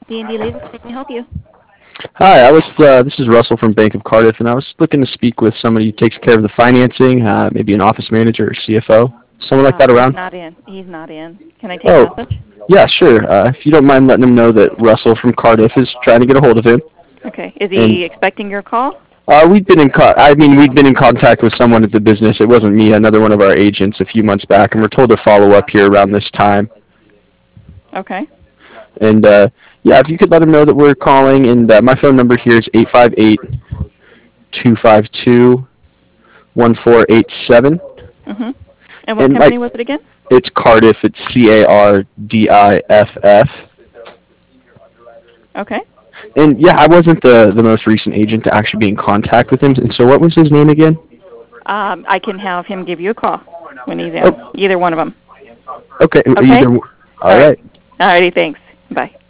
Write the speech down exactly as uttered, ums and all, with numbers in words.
D and D Legal, how can I help you? Hi, I was. Uh, this is Russell from Bank of Cardiff, and I was looking to speak with somebody who takes care of the financing, uh, maybe an office manager or C F O, someone like Uh, that he's around. not in. He's not in. Can I take a Oh, message? yeah, sure. Uh, if you don't mind letting him know that Russell from Cardiff is trying to get a hold of him, Okay. Is and he expecting your call? uh, we've been in. Co- I mean, we've been in contact with someone at the business. It wasn't me, another one of our agents, a few months back, and we're told to follow up here around this time. Okay. And uh, yeah, if you could let him know that we're calling, and uh, my phone number here is eight five eight, two five two, one four eight seven. Mhm. And what And like company was it again? it's Cardiff. It's C A R D I F F. Okay. And yeah, I wasn't the the most recent agent to actually be in contact with him. And so, what was his name again? Um, I can have him give you a call when he's in. Oh, Either one of them. okay. Okay. Either. All All right. right. All righty. Thanks. Bye.